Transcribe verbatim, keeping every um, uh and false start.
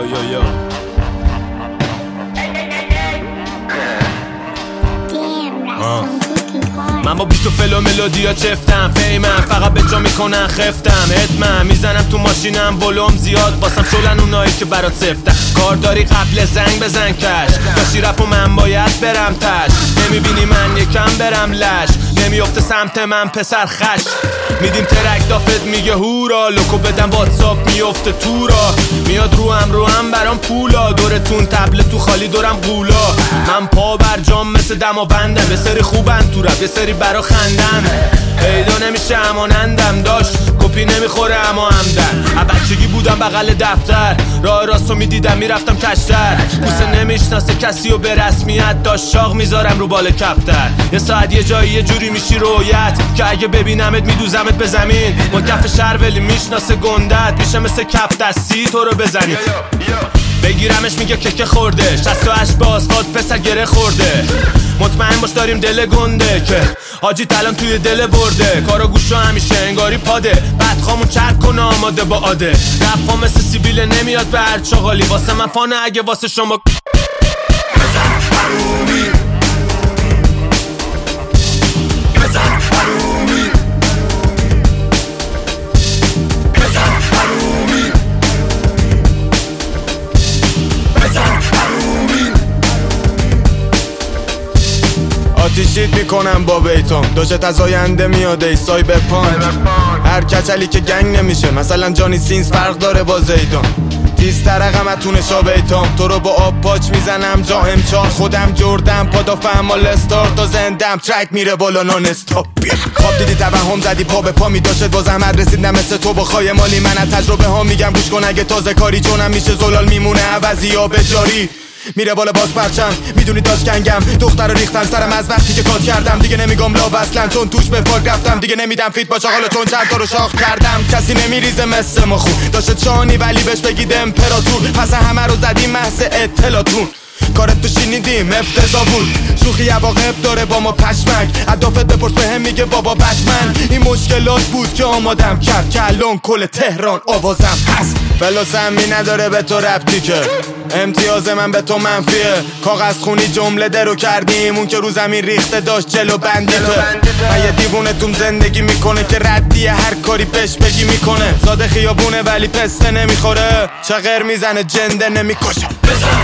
yo, yo. من با بیست و فل و ملودیا چفتم فیمم فقط به جا میکنن خفتم ادمم میزنم تو ماشینم ولوم زیاد واسم شلن اونایی که برات سفتم کار داری قبل زنگ بزن کش داشتی رپ و من باید برم تش نمیبینی من یکم برم لش نمیافته سمت من پسر خش میدیم ترک دافت میگه هورا لوکو بدم واتساپ میافته تو را میاد رو هم رو هم برام پولا دورتون تبل تو خالی دورم قولا من پا بر جام مثل دماوندم یه سری خوبن تو رپ یه سری برا خندم پیدا نمیشه امانندم داشت کپی نمیخوره اما همدن بچگی بودم بغل دفتر راه راستو میدیدم میرفتم کشتر بوسه نمیشناسه کسی و به رسمیت داشت شاق میذارم رو بال کفتر یه ساعت یه جایی یه جوری میشی رویت که اگه ببینمت میدوزمت به زمین ما کف شهر ولی میشناسه گندت میشه مثل کف دستی تو رو بزنی بگیرمش میگه ککه خورده شصت و هشت به آسفالت پسر گره خورده مطمئن باش داریم دل گنده که حاجی الان توی دل برده کارا گوشو همیشه انگاری پاده بعد خامون چرک کنه آماده با عاده رفا مثل سیبیل نمیاد به هر چاقالی واسه من فانه اگه واسه شما بزن حرومی بزن حرومی بزن حرومی بزن حرومی آتیشیت میکنم با بیتم داشت از آینده میاد ای سای به پانک هر کچلی که گنگ نمیشه مثلا جانی سینز فرق داره با زیدان تیز ترقم اتونه شا بیتم تو رو با آب پاچ میزنم جا امچار خودم جردم پادا فهمال استار تا زندم ترک میره بالا نان استاپ خواب دیدی توهم زدی پا به پا میداشت با زحمت رسیدم مثل تو با خواهی مالی من از تجربه ها میگم گوش کن اگه تازه کاری چونم میشه زلال میمونه عوضی یا به جاری میره بالا باز پرچم میدونی داشت گنگم دختر رو ریختن سرم از وقتی که کات کردم دیگه نمیگم لاب اصلا چون توش به فال رفتم دیگه نمیدم فیت باشه حالا چون چند تا رو شاخ کردم کسی نمیریزه مثل ما خون داشت شانی ولی بهش بگید امپراتور پس همه رو زدیم محض اطلاعتون کارت تو شنیدیم افتضاح بود شوخی عواقب داره با ما پشمک عدافت بپرس به هم میگه بابا بتمن این مشکلات بود که آمادم کرد که الان کل تهران آوازم هست فلوسمی نداره به تو ربطی که امتیاز من به تو منفیه کاغذ خونی جمله درو کردیم اون که رو زمین ریخته داشت جلو بندیته من یه دیوونه توم زندگی میکنه که ردیه هر کاری بهش بگی میکنه زاده خیابونه ولی پسته نمیخوره چه غیر میزنه جنده نمیکشه